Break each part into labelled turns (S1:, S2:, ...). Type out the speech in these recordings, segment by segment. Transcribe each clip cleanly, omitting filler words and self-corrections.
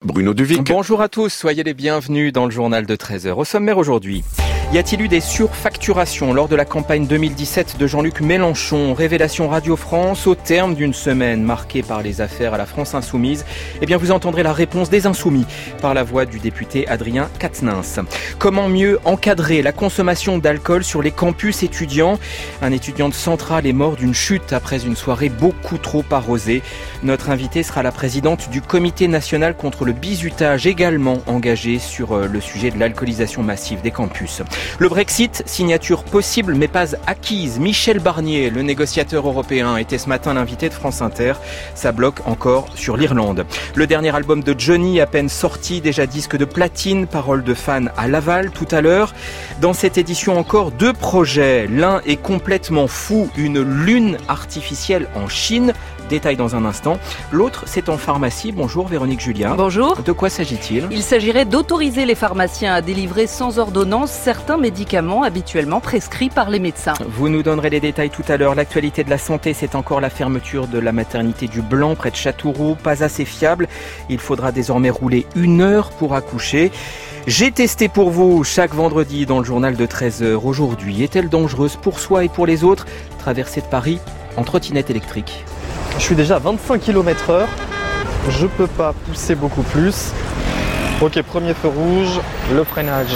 S1: Bruno Duvic.
S2: Bonjour à tous, soyez les bienvenus dans le journal de 13h. Au sommaire aujourd'hui. Y a-t-il eu des surfacturations lors de la campagne 2017 de Jean-Luc Mélenchon? Révélation Radio France au terme d'une semaine marquée par les affaires à la France Insoumise. Eh bien, vous entendrez la réponse des Insoumis par la voix du député Adrien Quatennens. Comment mieux encadrer la consommation d'alcool sur les campus étudiants? Un étudiant de Centrale est mort d'une chute après une soirée beaucoup trop arrosée. Notre invitée sera la présidente du Comité national contre le bizutage, également engagée sur le sujet de l'alcoolisation massive des campus. Le Brexit, signature possible mais pas acquise. Michel Barnier, le négociateur européen, était ce matin l'invité de France Inter. Ça bloque encore sur l'Irlande. Le dernier album de Johnny, à peine sorti, déjà disque de platine, paroles de fans à Laval tout à l'heure. Dans cette édition encore, 2 projets. L'un est complètement fou, une lune artificielle en Chine. Détail dans un instant. L'autre, c'est en pharmacie. Bonjour Véronique Julien.
S3: Bonjour.
S2: De quoi s'agit-il ?
S3: Il s'agirait d'autoriser les pharmaciens à délivrer sans ordonnance certains médicaments habituellement prescrits par les médecins.
S2: Vous nous donnerez les détails tout à l'heure. L'actualité de la santé, c'est encore la fermeture de la maternité du Blanc près de Châteauroux. Pas assez fiable. Il faudra désormais rouler 1 heure pour accoucher. J'ai testé pour vous chaque vendredi dans le journal de 13h. Aujourd'hui, est-elle dangereuse pour soi et pour les autres? Traversée de Paris en trottinette électrique.
S4: Je suis déjà à 25 km/h, je peux pas pousser beaucoup plus. Ok, premier feu rouge, le freinage.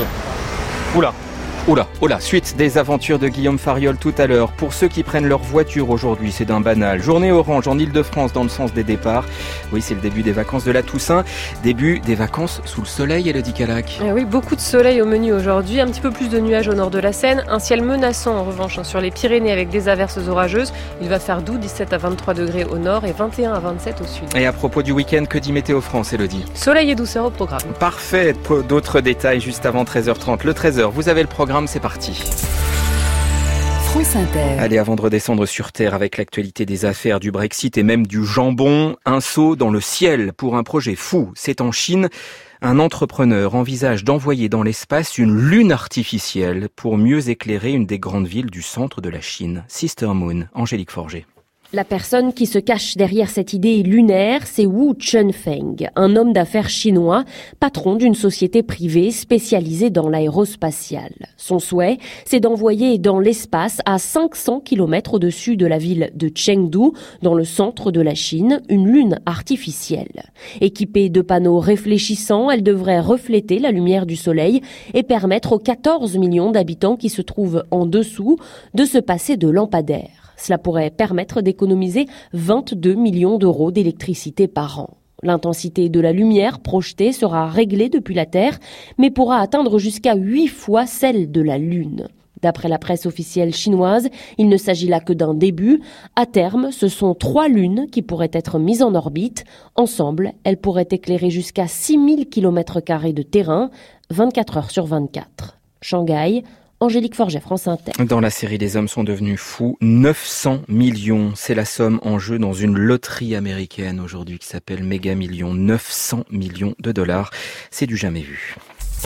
S2: Oula, suite des aventures de Guillaume Fariol tout à l'heure. Pour ceux qui prennent leur voiture aujourd'hui, c'est d'un banal. Journée orange en Ile-de-France dans le sens des départs. Oui, c'est le début des vacances de la Toussaint. Début des vacances sous le soleil, Elodie Calac.
S5: Oui, beaucoup de soleil au menu aujourd'hui. Un petit peu plus de nuages au nord de la Seine. Un ciel menaçant en revanche sur les Pyrénées avec des averses orageuses. Il va faire doux, 17 à 23 degrés au nord et 21 à 27 au sud.
S2: Et à propos du week-end, que dit Météo France, Elodie?
S5: Soleil et douceur au programme.
S2: Parfait. D'autres détails juste avant 13h30. Le 13h, vous avez le programme, c'est parti.
S6: France Inter.
S2: Allez, avant de redescendre sur Terre avec l'actualité des affaires, du Brexit et même du jambon, un saut dans le ciel pour un projet fou. C'est en Chine. Un entrepreneur envisage d'envoyer dans l'espace une lune artificielle pour mieux éclairer une des grandes villes du centre de la Chine. Sister Moon, Angélique Forger.
S7: La personne qui se cache derrière cette idée lunaire, c'est Wu Chunfeng, un homme d'affaires chinois, patron d'une société privée spécialisée dans l'aérospatial. Son souhait, c'est d'envoyer dans l'espace, à 500 km au-dessus de la ville de Chengdu, dans le centre de la Chine, une lune artificielle. Équipée de panneaux réfléchissants, elle devrait refléter la lumière du soleil et permettre aux 14 millions d'habitants qui se trouvent en dessous de se passer de lampadaires. Cela pourrait permettre d'économiser 22 millions d'euros d'électricité par an. L'intensité de la lumière projetée sera réglée depuis la Terre, mais pourra atteindre jusqu'à 8 fois celle de la Lune. D'après la presse officielle chinoise, il ne s'agit là que d'un début. À terme, ce sont 3 lunes qui pourraient être mises en orbite. Ensemble, elles pourraient éclairer jusqu'à 6000 km² de terrain, 24 heures sur 24. Shanghai, Angélique Forget, France Inter.
S2: Dans la série Les hommes sont devenus fous, 900 millions, c'est la somme en jeu dans une loterie américaine aujourd'hui qui s'appelle Méga Millions. 900 millions de dollars, c'est du jamais vu.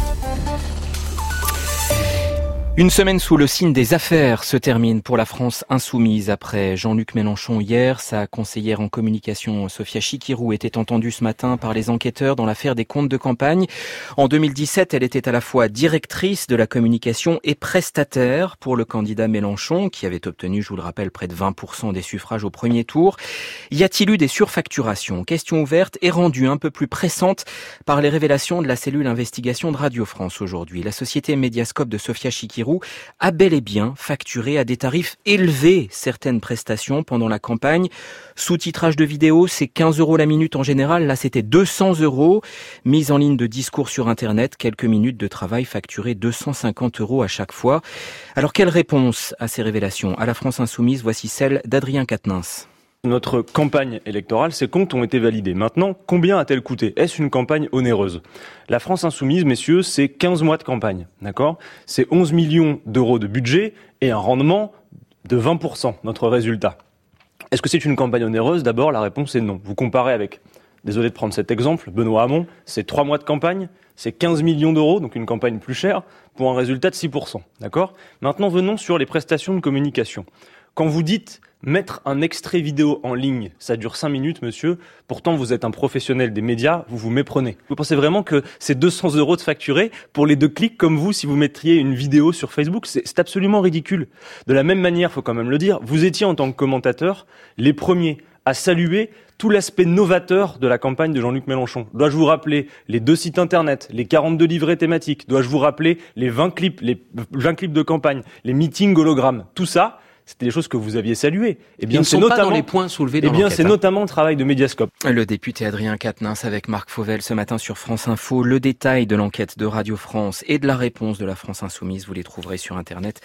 S2: Une semaine sous le signe des affaires se termine pour la France insoumise. Après Jean-Luc Mélenchon hier, sa conseillère en communication Sophia Chikirou était entendue ce matin par les enquêteurs dans l'affaire des comptes de campagne. En 2017, elle était à la fois directrice de la communication et prestataire pour le candidat Mélenchon, qui avait obtenu, je vous le rappelle, près de 20% des suffrages au premier tour. Y a-t-il eu des surfacturations? Question ouverte et rendue un peu plus pressante par les révélations de la cellule investigation de Radio France aujourd'hui. La société Mediascope de Sophia Chikirou a bel et bien facturé à des tarifs élevés certaines prestations pendant la campagne. Sous-titrage de vidéos, c'est 15 € la minute en général. Là, c'était 200 €. Mise en ligne de discours sur Internet, quelques minutes de travail facturées 250 € à chaque fois. Alors, quelle réponse à ces révélations? À la France Insoumise, voici celle d'Adrien Quatennens.
S8: Notre campagne électorale, ces comptes ont été validés. Maintenant, combien a-t-elle coûté? Est-ce une campagne onéreuse? La France Insoumise, messieurs, c'est 15 mois de campagne, d'accord? C'est 11 millions d'euros de budget et un rendement de 20%, notre résultat. Est-ce que c'est une campagne onéreuse? D'abord, la réponse est non. Vous comparez avec, désolé de prendre cet exemple, Benoît Hamon, c'est 3 mois de campagne, c'est 15 millions d'euros, donc une campagne plus chère, pour un résultat de 6%, d'accord? Maintenant, venons sur les prestations de communication. Quand vous dites Mettre un extrait vidéo en ligne, ça dure 5 minutes, monsieur. Pourtant, vous êtes un professionnel des médias, vous vous méprenez. Vous pensez vraiment que c'est 200 € de facturé pour les 2 clics comme vous si vous mettriez une vidéo sur Facebook? C'est absolument ridicule. De la même manière, faut quand même le dire, vous étiez en tant que commentateur les premiers à saluer tout l'aspect novateur de la campagne de Jean-Luc Mélenchon. Dois-je vous rappeler les 2 sites internet, les 42 livrets thématiques? Dois-je vous rappeler les 20 clips de campagne, les meetings hologrammes? Tout ça, c'était des choses que vous aviez saluées.
S2: Eh bien, c'est notamment pas dans les points soulevés dans l'enquête.
S8: C'est notamment le travail de Mediascope.
S2: Le député Adrien Quatennens avec Marc Fauvel ce matin sur France Info. Le détail de l'enquête de Radio France et de la réponse de la France Insoumise, vous les trouverez sur internet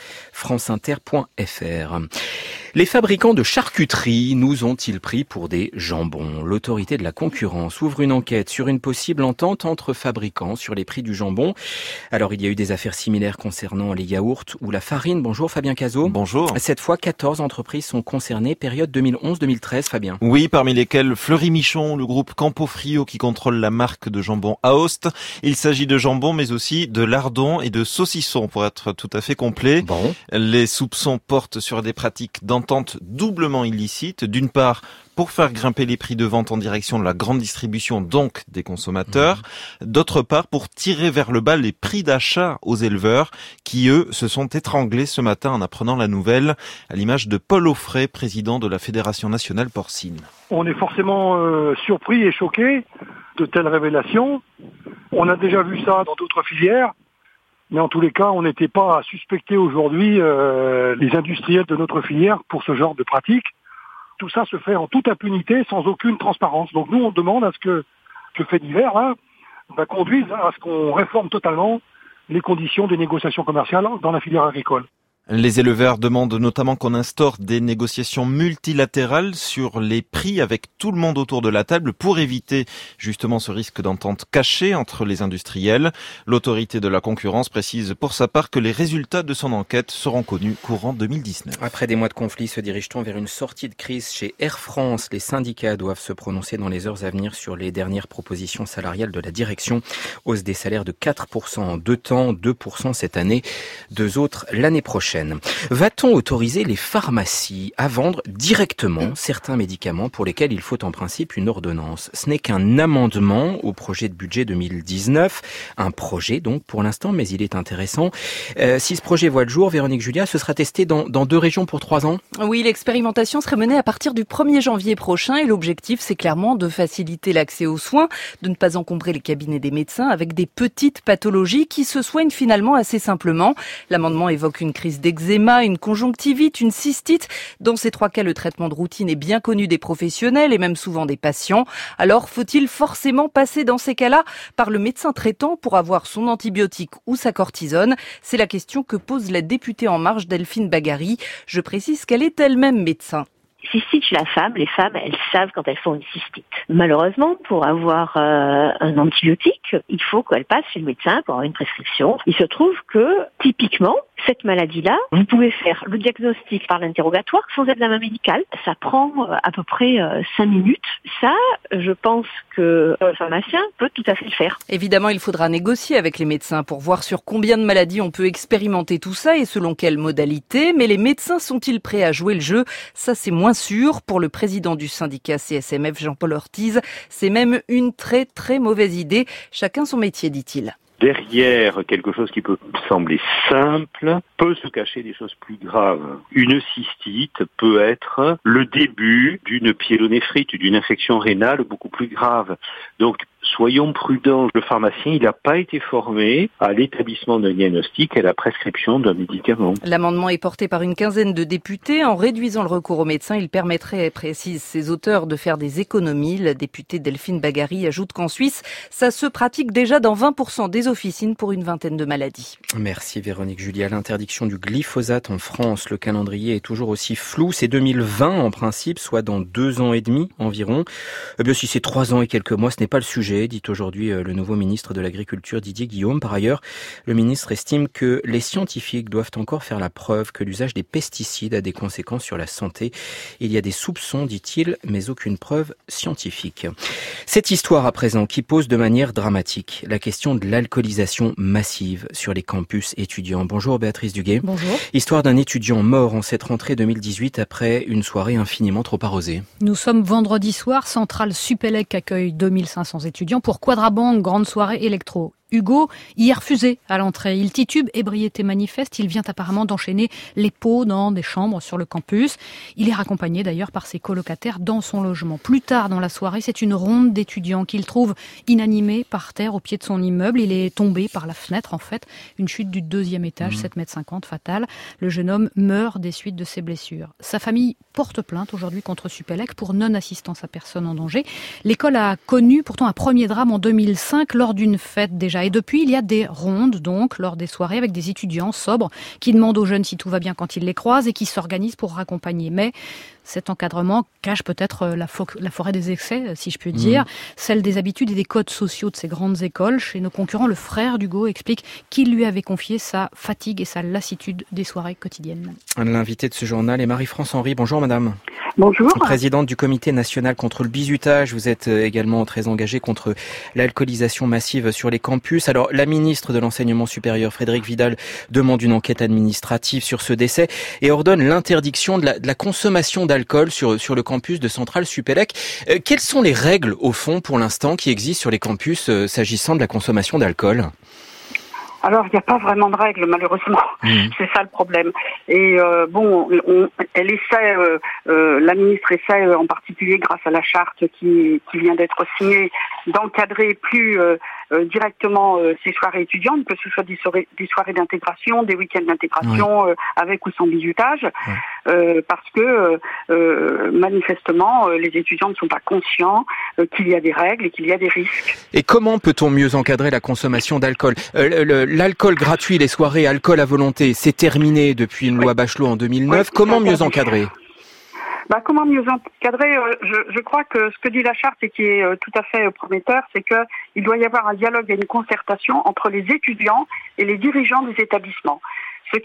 S2: franceinter.fr. Les fabricants de charcuterie nous ont-ils pris pour des jambons? L'autorité de la concurrence ouvre une enquête sur une possible entente entre fabricants sur les prix du jambon. Alors, il y a eu des affaires similaires concernant les yaourts ou la farine. Bonjour Fabien Cazot.
S1: Bonjour.
S2: Cette fois, 14 entreprises sont concernées, période 2011-2013, Fabien.
S1: Oui, parmi lesquelles Fleury-Michon, le groupe Campofrio qui contrôle la marque de jambon Aoste. Il s'agit de jambon, mais aussi de lardons et de saucissons, pour être tout à fait complet.
S2: Bon.
S1: Les soupçons portent sur des pratiques d'entente doublement illicites. D'une part, pour faire grimper les prix de vente en direction de la grande distribution, donc des consommateurs. D'autre part, pour tirer vers le bas les prix d'achat aux éleveurs, qui eux se sont étranglés ce matin en apprenant la nouvelle, à l'image de Paul Offray, président de la Fédération nationale porcine.
S9: On est forcément surpris et choqué de telles révélations. On a déjà vu ça dans d'autres filières, mais en tous les cas, on n'était pas à suspecter aujourd'hui les industriels de notre filière pour ce genre de pratique. Tout ça se fait en toute impunité, sans aucune transparence. Donc nous, on demande à ce que ce fait divers conduise à ce qu'on réforme totalement les conditions des négociations commerciales dans la filière agricole.
S1: Les éleveurs demandent notamment qu'on instaure des négociations multilatérales sur les prix avec tout le monde autour de la table pour éviter justement ce risque d'entente cachée entre les industriels. L'autorité de la concurrence précise pour sa part que les résultats de son enquête seront connus courant 2019.
S2: Après des mois de conflit, se dirige-t-on vers une sortie de crise chez Air France? Les syndicats doivent se prononcer dans les heures à venir sur les dernières propositions salariales de la direction. Hausse des salaires de 4% en 2 temps, 2% cette année, 2 autres l'année prochaine. Va-t-on autoriser les pharmacies à vendre directement certains médicaments pour lesquels il faut en principe une ordonnance? Ce n'est qu'un amendement au projet de budget 2019. Un projet donc pour l'instant, mais il est intéressant. Si ce projet voit le jour, Véronique Julia, ce sera testé dans 2 régions pour 3 ans?
S3: Oui, l'expérimentation serait menée à partir du 1er janvier prochain et l'objectif, c'est clairement de faciliter l'accès aux soins, de ne pas encombrer les cabinets des médecins avec des petites pathologies qui se soignent finalement assez simplement. L'amendement évoque une crise d'eczéma, une conjonctivite, une cystite. Dans ces 3 cas, le traitement de routine est bien connu des professionnels et même souvent des patients. Alors, faut-il forcément passer dans ces cas-là par le médecin traitant pour avoir son antibiotique ou sa cortisone? C'est la question que pose la députée En Marche Delphine Bagary. Je précise qu'elle est elle-même médecin.
S10: Cystite chez la femme, les femmes, elles savent quand elles font une cystite. Malheureusement, pour avoir un antibiotique, il faut qu'elles passent chez le médecin pour avoir une prescription. Il se trouve que, typiquement, cette maladie-là, vous pouvez faire le diagnostic par l'interrogatoire sans examen médical. Ça prend à peu près 5 minutes. Ça, je pense que le pharmacien peut tout à fait le faire.
S3: Évidemment, il faudra négocier avec les médecins pour voir sur combien de maladies on peut expérimenter tout ça et selon quelle modalité. Mais les médecins sont-ils prêts à jouer le jeu? Ça, c'est moins sûr. Pour le président du syndicat CSMF, Jean-Paul Ortiz, c'est même une très très mauvaise idée. Chacun son métier, dit-il.
S11: Derrière quelque chose qui peut sembler simple, peut se cacher des choses plus graves. Une cystite peut être le début d'une pyélonéphrite, d'une infection rénale beaucoup plus grave. Donc, soyons prudents. Le pharmacien, il n'a pas été formé à l'établissement d'un diagnostic et à la prescription d'un médicament.
S3: L'amendement est porté par une quinzaine de députés. En réduisant le recours aux médecins, il permettrait, précise ses auteurs, de faire des économies. La députée Delphine Bagary ajoute qu'en Suisse, ça se pratique déjà dans 20% des officines pour une vingtaine de maladies.
S2: Merci Véronique Julia. L'interdiction du glyphosate en France, le calendrier est toujours aussi flou. C'est 2020 en principe, soit dans 2 ans et demi environ. Eh bien, si c'est 3 ans et quelques mois, ce n'est pas le sujet. budget, dit aujourd'hui le nouveau ministre de l'Agriculture Didier Guillaume. Par ailleurs, le ministre estime que les scientifiques doivent encore faire la preuve que l'usage des pesticides a des conséquences sur la santé. Il y a des soupçons, dit-il, mais aucune preuve scientifique. Cette histoire à présent qui pose de manière dramatique la question de l'alcoolisation massive sur les campus étudiants. Bonjour Béatrice Duguay.
S12: Bonjour.
S2: Histoire d'un étudiant mort en cette rentrée 2018 après une soirée infiniment trop arrosée.
S12: Nous sommes vendredi soir, Centrale Supélec accueille 2500 étudiants pour Quadrabank, grande soirée électro. Hugo y est refusé à l'entrée. Il titube, ébriété manifeste. Il vient apparemment d'enchaîner les pots dans des chambres sur le campus. Il est raccompagné d'ailleurs par ses colocataires dans son logement. Plus tard dans la soirée, c'est une ronde d'étudiants qu'il trouve inanimé par terre au pied de son immeuble. Il est tombé par la fenêtre en fait. Une chute du 2e étage, 7,50 m, fatale. Le jeune homme meurt des suites de ses blessures. Sa famille porte plainte aujourd'hui contre Supélec pour non-assistance à personne en danger. L'école a connu pourtant un premier drame en 2005 lors d'une fête déjà. Et depuis, il y a des rondes, donc, lors des soirées avec des étudiants sobres qui demandent aux jeunes si tout va bien quand ils les croisent et qui s'organisent pour raccompagner. Mais cet encadrement cache peut-être la forêt des excès, si je puis dire, celle des habitudes et des codes sociaux de ces grandes écoles. Chez nos concurrents, le frère d'Hugo explique qu'il lui avait confié sa fatigue et sa lassitude des soirées quotidiennes.
S2: L'invité de ce journal est Marie-France Henry. Bonjour madame.
S13: Bonjour.
S2: Présidente du comité national contre le bizutage. Vous êtes également très engagée contre l'alcoolisation massive sur les campus. Alors, la ministre de l'Enseignement supérieur, Frédérique Vidal, demande une enquête administrative sur ce décès et ordonne l'interdiction de la consommation d'alcool sur le campus de Centrale Supélec. Quelles sont les règles, au fond, pour l'instant, qui existent sur les campus s'agissant de la consommation d'alcool ?
S13: Alors, il n'y a pas vraiment de règles, malheureusement. C'est ça le problème. Et elle essaie, la ministre essaie, en particulier grâce à la charte qui vient d'être signée, d'encadrer plus directement ces soirées étudiantes, que ce soit des soirées d'intégration, des week-ends d'intégration, avec ou sans bizutage, parce que manifestement, les étudiants ne sont pas conscients qu'il y a des règles et qu'il y a des risques.
S2: Et comment peut-on mieux encadrer la consommation d'alcool ? L'alcool gratuit, les soirées alcool à volonté, c'est terminé depuis une loi Bachelot en 2009. Comment mieux encadrer ?
S13: Comment mieux encadrer ? Je crois que ce que dit la charte et qui est tout à fait prometteur, c'est qu'il doit y avoir un dialogue et une concertation entre les étudiants et les dirigeants des établissements. Ce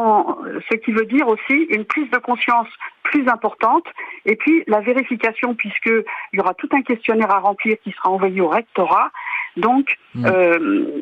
S13: qui veut dire aussi une prise de conscience plus importante et puis la vérification, puisqu'il y aura tout un questionnaire à remplir qui sera envoyé au rectorat. Donc, bien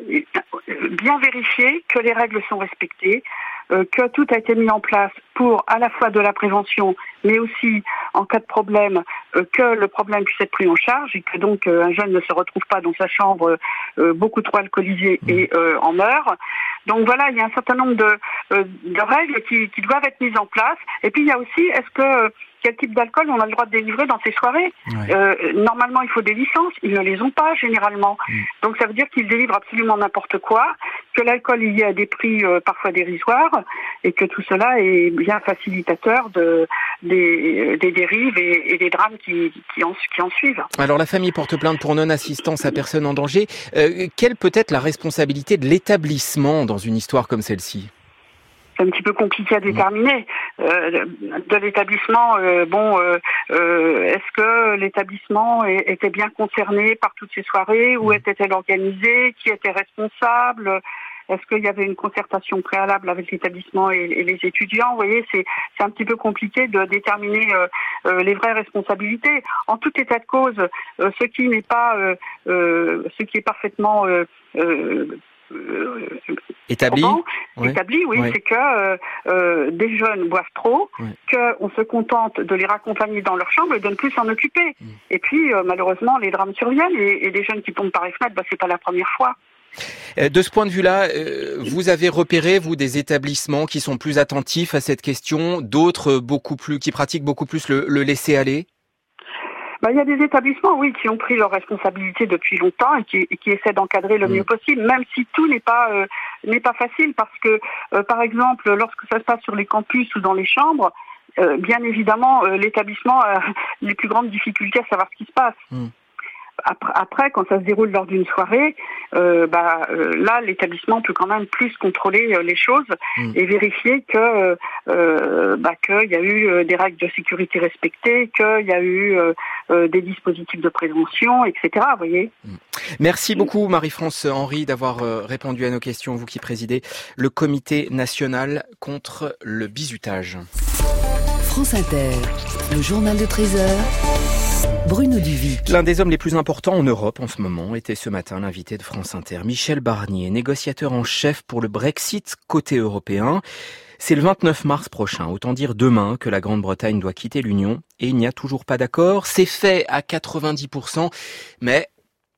S13: vérifier que les règles sont respectées, que tout a été mis en place pour à la fois de la prévention, mais aussi en cas de problème, que le problème puisse être pris en charge et que donc un jeune ne se retrouve pas dans sa chambre beaucoup trop alcoolisé et en meurt. Donc voilà, il y a un certain nombre de règles qui doivent être mises en place. Et puis il y a aussi, quel type d'alcool on a le droit de délivrer dans ces soirées. Normalement, il faut des licences. Ils ne les ont pas, généralement. Donc, ça veut dire qu'ils délivrent absolument n'importe quoi, que l'alcool est lié à des prix parfois dérisoires, et que tout cela est bien facilitateur des dérives et des drames qui en suivent.
S2: Alors, la famille porte plainte pour non-assistance à personne en danger. Quelle peut être la responsabilité de l'établissement dans une histoire comme celle-ci ?
S13: C'est un petit peu compliqué à déterminer. De l'établissement, est-ce que l'établissement était bien concerné par toutes ces soirées? Où était-elle organisée? Qui était responsable? Est-ce qu'il y avait une concertation préalable avec l'établissement et les étudiants? Vous voyez, c'est un petit peu compliqué de déterminer les vraies responsabilités. En tout état de cause, ce qui est parfaitement
S2: établi,
S13: c'est que des jeunes boivent trop, qu'on se contente de les raccompagner dans leur chambre et de ne plus s'en occuper. Et puis, malheureusement, les drames surviennent et des jeunes qui tombent par les fenêtres, c'est pas la première fois.
S2: De ce point de vue-là, vous avez repéré, vous, des établissements qui sont plus attentifs à cette question, d'autres qui pratiquent beaucoup plus le laisser-aller?
S13: Il y a des établissements, qui ont pris leurs responsabilités depuis longtemps et qui essaient d'encadrer le mieux possible, même si tout n'est pas facile, parce que, par exemple, lorsque ça se passe sur les campus ou dans les chambres, bien évidemment, l'établissement a les plus grandes difficultés à savoir ce qui se passe. Après, quand ça se déroule lors d'une soirée, là, l'établissement peut quand même plus contrôler les choses et vérifier que qu'il y a eu des règles de sécurité respectées, qu'il y a eu des dispositifs de prévention, etc. Vous voyez.
S2: Merci beaucoup Marie-France Henry d'avoir répondu à nos questions, vous qui présidez le comité national contre le bizutage.
S6: France Inter, le journal de 13h, Bruno Duvic.
S2: L'un des hommes les plus importants en Europe en ce moment était ce matin l'invité de France Inter, Michel Barnier, négociateur en chef pour le Brexit côté européen. C'est le 29 mars prochain, autant dire demain, que la Grande-Bretagne doit quitter l'Union et il n'y a toujours pas d'accord. C'est fait à 90%, mais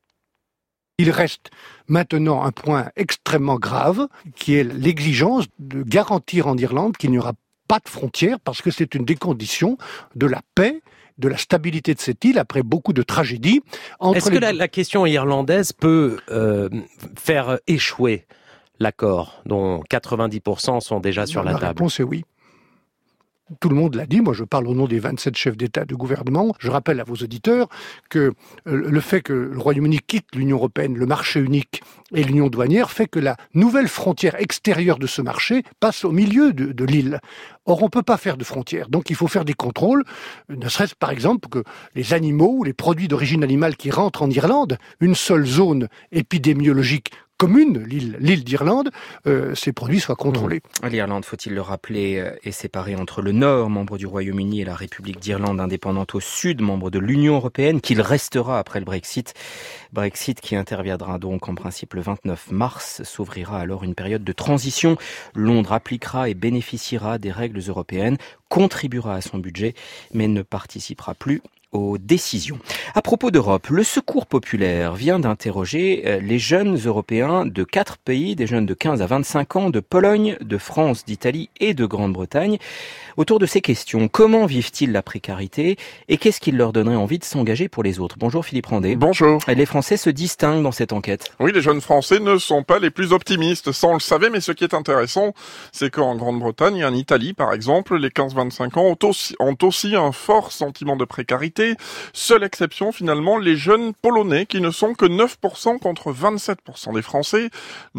S14: il reste maintenant un point extrêmement grave, qui est l'exigence de garantir en Irlande qu'il n'y aura pas de frontières, parce que c'est une des conditions de la paix, de la stabilité de cette île après beaucoup de tragédies.
S15: Est-ce que la question irlandaise peut faire échouer l'accord, dont 90% sont déjà sur la table?
S14: La réponse est oui. Tout le monde l'a dit, moi je parle au nom des 27 chefs d'État et de gouvernement. Je rappelle à vos auditeurs que le fait que le Royaume-Uni quitte l'Union européenne, le marché unique et l'union douanière fait que la nouvelle frontière extérieure de ce marché passe au milieu de l'île. Or, on ne peut pas faire de frontières, donc il faut faire des contrôles, ne serait-ce par exemple que les animaux ou les produits d'origine animale qui rentrent en Irlande, une seule zone épidémiologique commune, l'île d'Irlande, ces produits soient contrôlés.
S2: L'Irlande, faut-il le rappeler, est séparée entre le nord, membre du Royaume-Uni, et la République d'Irlande indépendante au sud, membre de l'Union européenne, qu'il restera après le Brexit. Brexit qui interviendra donc en principe le 29 mars, s'ouvrira alors une période de transition. Londres appliquera et bénéficiera des règles européennes, contribuera à son budget, mais ne participera plus aux décisions. À propos d'Europe, le Secours populaire vient d'interroger les jeunes européens de 4 pays, des jeunes de 15 à 25 ans, de Pologne, de France, d'Italie et de Grande-Bretagne, autour de ces questions. Comment vivent-ils la précarité et qu'est-ce qui leur donnerait envie de s'engager pour les autres? Bonjour Philippe Randé.
S16: Bonjour.
S2: Les Français se distinguent dans cette enquête.
S16: Oui, les jeunes Français ne sont pas les plus optimistes, ça on le savait, mais ce qui est intéressant, c'est qu'en Grande-Bretagne et en Italie, par exemple, les 15-25 ans ont aussi un fort sentiment de précarité. Seule exception, finalement, les jeunes Polonais, qui ne sont que 9% contre 27% des Français.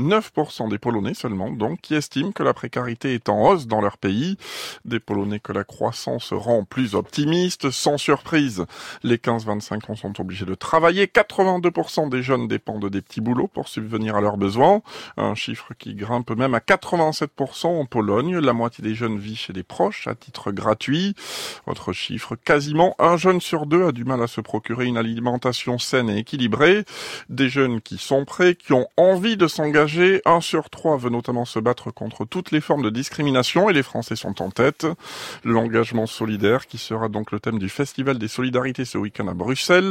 S16: 9% des Polonais seulement, donc, qui estiment que la précarité est en hausse dans leur pays. Des Polonais que la croissance rend plus optimistes. Sans surprise, les 15-25 ans sont obligés de travailler. 82% des jeunes dépendent des petits boulots pour subvenir à leurs besoins. Un chiffre qui grimpe même à 87% en Pologne. La moitié des jeunes vit chez des proches à titre gratuit. Autre chiffre, quasiment un jeune sur 2 a du mal à se procurer une alimentation saine et équilibrée. Des jeunes qui sont prêts, qui ont envie de s'engager. 1 sur 3 veut notamment se battre contre toutes les formes de discrimination et les Français sont en tête. L'engagement solidaire qui sera donc le thème du Festival des Solidarités ce week-end à Bruxelles.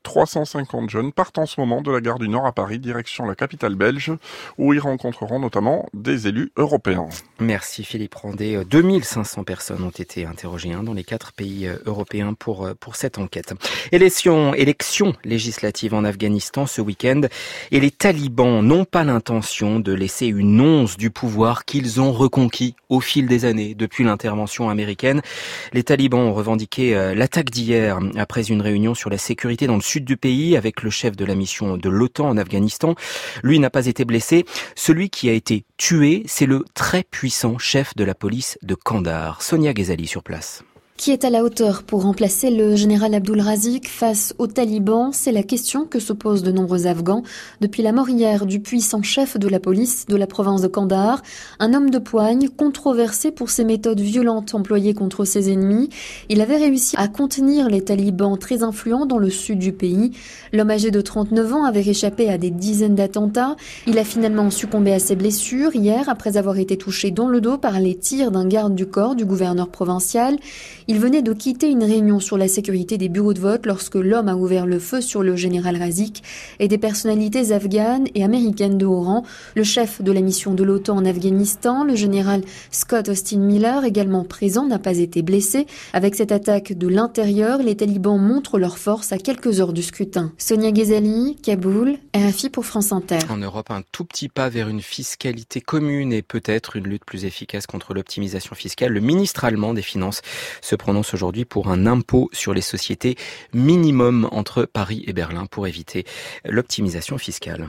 S16: 350 jeunes partent en ce moment de la gare du Nord à Paris, direction la capitale belge, où ils rencontreront notamment des élus européens.
S2: Merci Philippe Randé. 2500 personnes ont été interrogées dans les 4 pays européens pour cette enquête. Élection législative en Afghanistan ce week-end et les talibans n'ont pas l'intention de laisser une once du pouvoir qu'ils ont reconquis au fil des années depuis l'intervention américaine. Les talibans ont revendiqué l'attaque d'hier après une réunion sur la sécurité dans le sud du pays avec le chef de la mission de l'OTAN en Afghanistan. Lui n'a pas été blessé. Celui qui a été tué, c'est le très puissant chef de la police de Kandahar. Sonia Ghezali sur place.
S17: Qui est à la hauteur pour remplacer le général Abdul Razik face aux talibans? C'est la question que se posent de nombreux Afghans depuis la mort hier du puissant chef de la police de la province de Kandahar, un homme de poigne controversé pour ses méthodes violentes employées contre ses ennemis. Il avait réussi à contenir les talibans très influents dans le sud du pays. L'homme âgé de 39 ans avait échappé à des dizaines d'attentats. Il a finalement succombé à ses blessures hier après avoir été touché dans le dos par les tirs d'un garde du corps du gouverneur provincial. Il venait de quitter une réunion sur la sécurité des bureaux de vote lorsque l'homme a ouvert le feu sur le général Razik et des personnalités afghanes et américaines de haut rang. Le chef de la mission de l'OTAN en Afghanistan, le général Scott Austin Miller, également présent, n'a pas été blessé. Avec cette attaque de l'intérieur, les talibans montrent leur force à quelques heures du scrutin. Sonia Ghezali, Kaboul, RFI pour France Inter.
S2: En Europe, un tout petit pas vers une fiscalité commune et peut-être une lutte plus efficace contre l'optimisation fiscale. Le ministre allemand des Finances se prononce aujourd'hui pour un impôt sur les sociétés minimum entre Paris et Berlin pour éviter l'optimisation fiscale.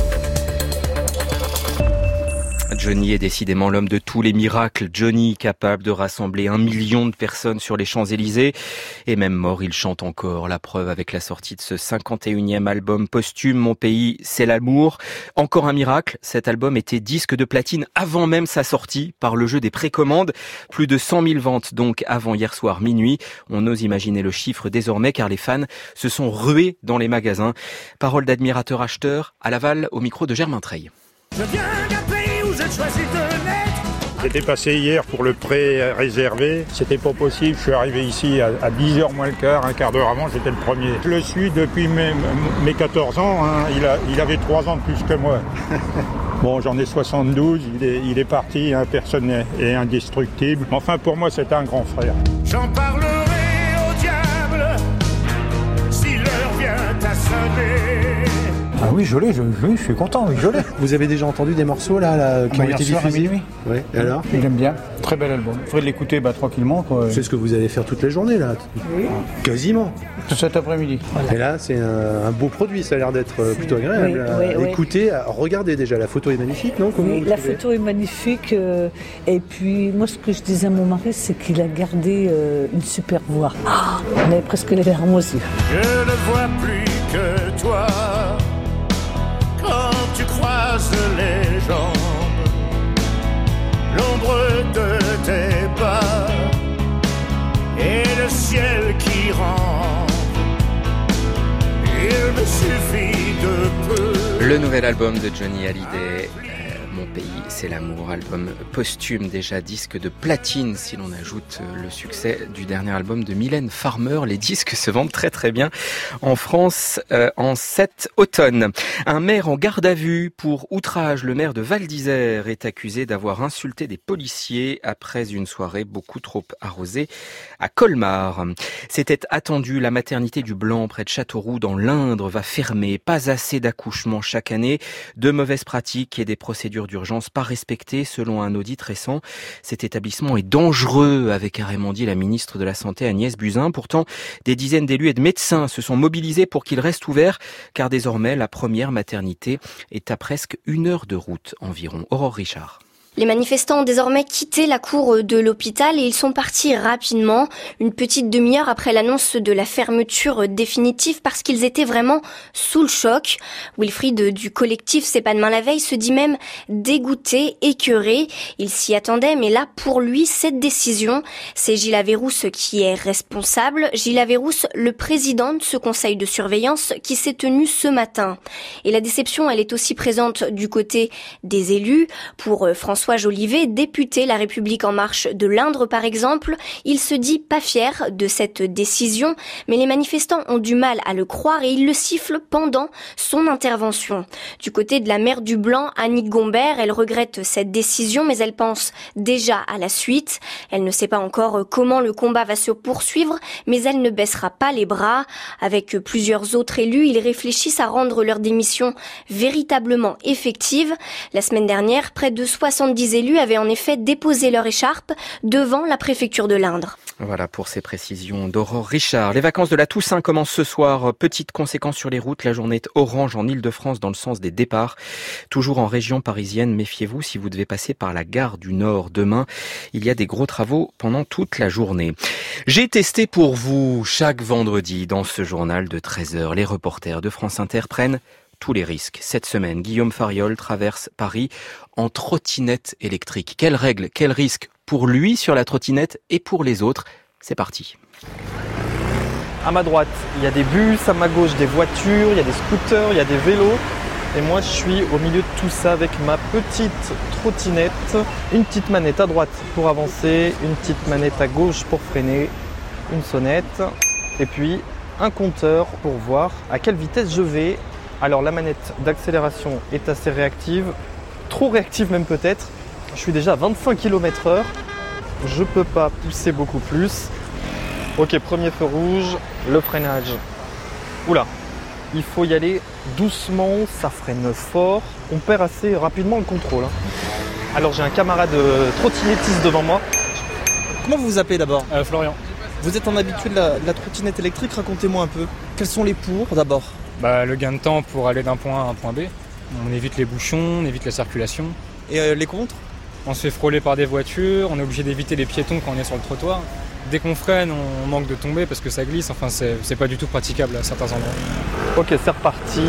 S2: Johnny est décidément l'homme de tous les miracles. Johnny, capable de rassembler 1 million de personnes sur les Champs-Élysées. Et même mort, il chante encore. La preuve avec la sortie de ce 51e album posthume, Mon pays, c'est l'amour. Encore un miracle, cet album était disque de platine avant même sa sortie par le jeu des précommandes. Plus de 100 000 ventes donc avant hier soir minuit. On ose imaginer le chiffre désormais car les fans se sont rués dans les magasins. Parole d'admirateur acheteur à Laval au micro de Germain Treille.
S18: Je viens d'un pays où j'ai choisi de naître.
S19: J'étais passé hier pour le prêt réservé. C'était pas possible. Je suis arrivé ici à 10h moins le quart, un quart d'heure avant, j'étais le premier. Je le suis depuis mes 14 ans. Hein. Il avait 3 ans de plus que moi. Bon, j'en ai 72. Il est parti. Hein. Personne n'est indestructible. Enfin, pour moi, c'est un grand frère.
S18: J'en parlerai au diable si l'heure vient à sonner.
S20: Ah oui, je suis content, oui, je l'ai. Vous avez déjà entendu des morceaux là qui ont été diffusés? Oui. Et alors?
S21: J'aime bien, très bel album. Il faudrait l'écouter tranquillement.
S20: C'est ce que vous allez faire toutes les journées là?
S21: Oui.
S20: Quasiment.
S21: Tout cet après-midi.
S20: Voilà. Et là, c'est un beau produit, ça a l'air d'être plutôt agréable à écouter. Regardez déjà, la photo est magnifique, non?
S22: La photo est magnifique. Et puis, moi, ce que je disais à mon mari, c'est qu'il a gardé une super voix. On avait presque les larmes aux yeux.
S18: Je ne vois plus que toi. Quand tu croises les jambes, l'ombre de tes pas et le ciel qui rampe, il me suffit de peu.
S2: Le nouvel album de Johnny Hallyday, Mon pays, c'est l'amour, album posthume, déjà disque de platine si l'on ajoute le succès du dernier album de Mylène Farmer. Les disques se vendent très très bien en France en cet automne. Un maire en garde à vue pour outrage. Le maire de Val d'Isère est accusé d'avoir insulté des policiers après une soirée beaucoup trop arrosée à Colmar. C'était attendu, la maternité du Blanc près de Châteauroux dans l'Indre va fermer. Pas assez d'accouchements chaque année, de mauvaises pratiques et des procédures d'urgence pas respectées selon un audit récent. Cet établissement est dangereux, avait carrément dit la ministre de la Santé Agnès Buzyn. Pourtant, des dizaines d'élus et de médecins se sont mobilisés pour qu'il reste ouvert, car désormais la première maternité est à presque 1 heure de route environ. Aurore Richard.
S23: Les manifestants ont désormais quitté la cour de l'hôpital et ils sont partis rapidement, une petite demi-heure après l'annonce de la fermeture définitive parce qu'ils étaient vraiment sous le choc. Wilfried du collectif C'est pas demain la veille se dit même dégoûté, écœuré. Il s'y attendait, mais là, pour lui, cette décision, c'est Gilles Averrousse qui est responsable. Gilles Averrousse, le président de ce conseil de surveillance qui s'est tenu ce matin. Et la déception, elle est aussi présente du côté des élus. Pour François Jolivet, député La République En Marche de l'Indre par exemple, il se dit pas fier de cette décision, mais les manifestants ont du mal à le croire et ils le sifflent pendant son intervention. Du côté de la maire du Blanc, Annick Gombert, elle regrette cette décision, mais elle pense déjà à la suite. Elle ne sait pas encore comment le combat va se poursuivre, mais elle ne baissera pas les bras. Avec plusieurs autres élus, ils réfléchissent à rendre leur démission véritablement effective. La semaine dernière, près de 70 élus avaient en effet déposé leur écharpe devant la préfecture de l'Indre.
S2: Voilà pour ces précisions d'Aurore Richard. Les vacances de la Toussaint commencent ce soir. Petite conséquence sur les routes, la journée est orange en Île-de-France dans le sens des départs. Toujours en région parisienne, méfiez-vous si vous devez passer par la gare du Nord demain. Il y a des gros travaux pendant toute la journée. J'ai testé pour vous chaque vendredi dans ce journal de 13h. Les reporters de France Inter prennent tous les risques. Cette semaine, Guillaume Fariol traverse Paris en trottinette électrique. Quelles règles, quels risques pour lui sur la trottinette et pour les autres? C'est parti.
S4: À ma droite, il y a des bus, à ma gauche des voitures, il y a des scooters, il y a des vélos. Et moi, je suis au milieu de tout ça avec ma petite trottinette. Une petite manette à droite pour avancer, une petite manette à gauche pour freiner, une sonnette et puis un compteur pour voir à quelle vitesse je vais. Alors la manette d'accélération est assez réactive, trop réactive même peut-être. Je suis déjà à 25 km/h, je ne peux pas pousser beaucoup plus. Ok, premier feu rouge, le freinage. Oula, il faut y aller doucement, ça freine fort. On perd assez rapidement le contrôle. Alors j'ai un camarade trottinettiste devant moi.
S24: Comment vous vous appelez d'abord?
S21: Florian.
S4: Vous êtes un habitué de la trottinette électrique, racontez-moi un peu. Quels sont les pour d'abord ?
S5: Le gain de temps pour aller d'un point A à un point B. On évite les bouchons, on évite la circulation.
S4: Et les contre ?
S5: On se fait frôler par des voitures, on est obligé d'éviter les piétons quand on est sur le trottoir. Dès qu'on freine, on manque de tomber parce que ça glisse, enfin c'est pas du tout praticable à certains endroits.
S4: Ok, c'est reparti.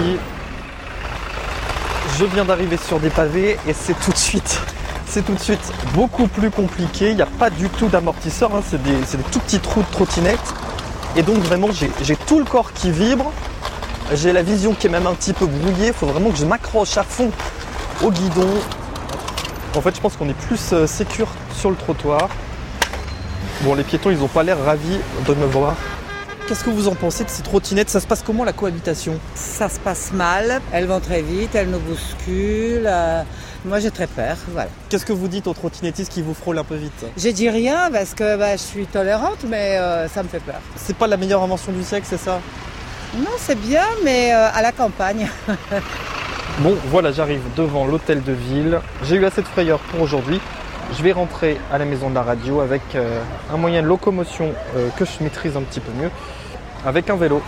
S4: Je viens d'arriver sur des pavés et c'est tout de suite beaucoup plus compliqué. Il n'y a pas du tout d'amortisseur, c'est des tout petits trous de trottinette. Et donc vraiment, j'ai tout le corps qui vibre. J'ai la vision qui est même un petit peu brouillée. Il faut vraiment que je m'accroche à fond au guidon. En fait, je pense qu'on est plus sécure sur le trottoir. Bon, les piétons, ils n'ont pas l'air ravis de me voir. Qu'est-ce que vous en pensez de ces trottinettes ? Ça se passe comment la cohabitation ?
S7: Ça se passe mal, elles vont très vite, elles nous bousculent. Moi j'ai très peur, voilà.
S4: Qu'est-ce que vous dites aux trottinettistes qui vous frôlent un peu vite ?
S7: Je dis rien parce que je suis tolérante, mais ça me fait peur.
S4: C'est pas la meilleure invention du siècle, c'est ça ?
S7: Non, c'est bien, mais à la campagne.
S4: Bon, voilà, j'arrive devant l'hôtel de ville. J'ai eu assez de frayeur pour aujourd'hui. Je vais rentrer à la maison de la radio avec un moyen de locomotion que je maîtrise un petit peu mieux, avec un vélo.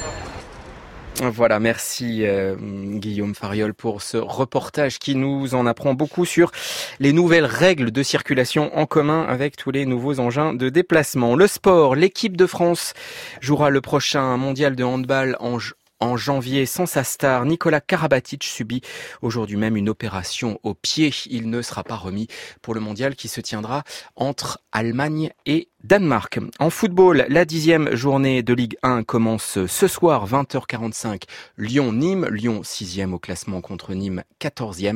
S2: Voilà, merci Guillaume Fariol pour ce reportage qui nous en apprend beaucoup sur les nouvelles règles de circulation en commun avec tous les nouveaux engins de déplacement. Le sport, l'équipe de France jouera le prochain mondial de handball en janvier sans sa star. Nicolas Karabatic subit aujourd'hui même une opération au pied. Il ne sera pas remis pour le mondial qui se tiendra entre Allemagne et Danemark. En football, la 10e journée de Ligue 1 commence ce soir, 20h45. Lyon-Nîmes, Lyon 6e au classement contre Nîmes 14e.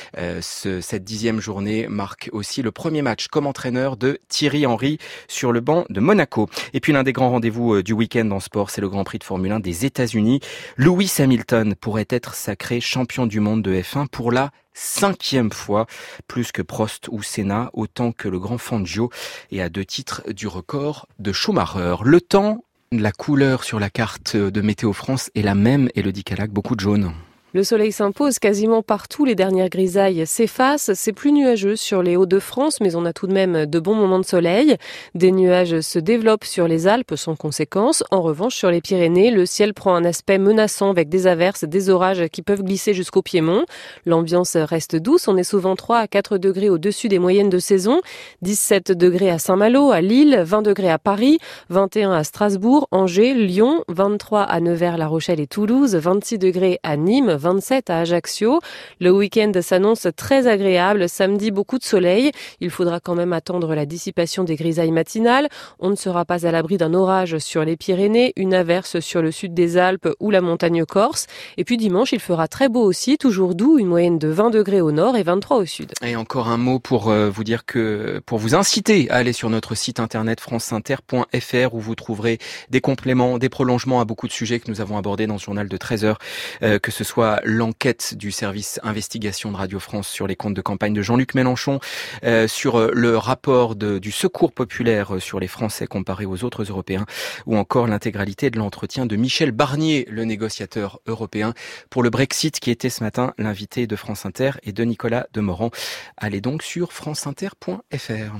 S2: Cette 10e journée marque aussi le premier match comme entraîneur de Thierry Henry sur le banc de Monaco. Et puis l'un des grands rendez-vous du week-end en sport, c'est le Grand Prix de Formule 1 des États-Unis. Lewis Hamilton pourrait être sacré champion du monde de F1 pour la 5e fois, plus que Prost ou Senna, autant que le grand Fangio, et à 2 titres du record de Schumacher. Le temps, la couleur sur la carte de Météo France est la même, Élodie Calac, beaucoup de jaune.
S8: Le soleil s'impose quasiment partout, les dernières grisailles s'effacent, c'est plus nuageux sur les Hauts-de-France, mais on a tout de même de bons moments de soleil. Des nuages se développent sur les Alpes sans conséquence. En revanche, sur les Pyrénées, le ciel prend un aspect menaçant avec des averses, des orages qui peuvent glisser jusqu'au Piémont. L'ambiance reste douce, on est souvent 3 à 4 degrés au-dessus des moyennes de saison. 17 degrés à Saint-Malo, à Lille, 20 degrés à Paris, 21 à Strasbourg, Angers, Lyon, 23 à Nevers, La Rochelle et Toulouse, 26 degrés à Nîmes, 27 à Ajaccio. Le week-end s'annonce très agréable. Samedi, beaucoup de soleil. Il faudra quand même attendre la dissipation des grisailles matinales. On ne sera pas à l'abri d'un orage sur les Pyrénées, une averse sur le sud des Alpes ou la montagne corse. Et puis dimanche, il fera très beau aussi, toujours doux, une moyenne de 20 degrés au nord et 23 au sud.
S2: Et encore un mot pour vous dire que, pour vous inciter à aller sur notre site internet franceinter.fr où vous trouverez des compléments, des prolongements à beaucoup de sujets que nous avons abordés dans ce journal de 13h, que ce soit l'enquête du service investigation de Radio France sur les comptes de campagne de Jean-Luc Mélenchon, sur le rapport du Secours populaire sur les Français comparés aux autres Européens, ou encore l'intégralité de l'entretien de Michel Barnier, le négociateur européen pour le Brexit, qui était ce matin l'invité de France Inter et de Nicolas Demorand. Allez donc sur franceinter.fr.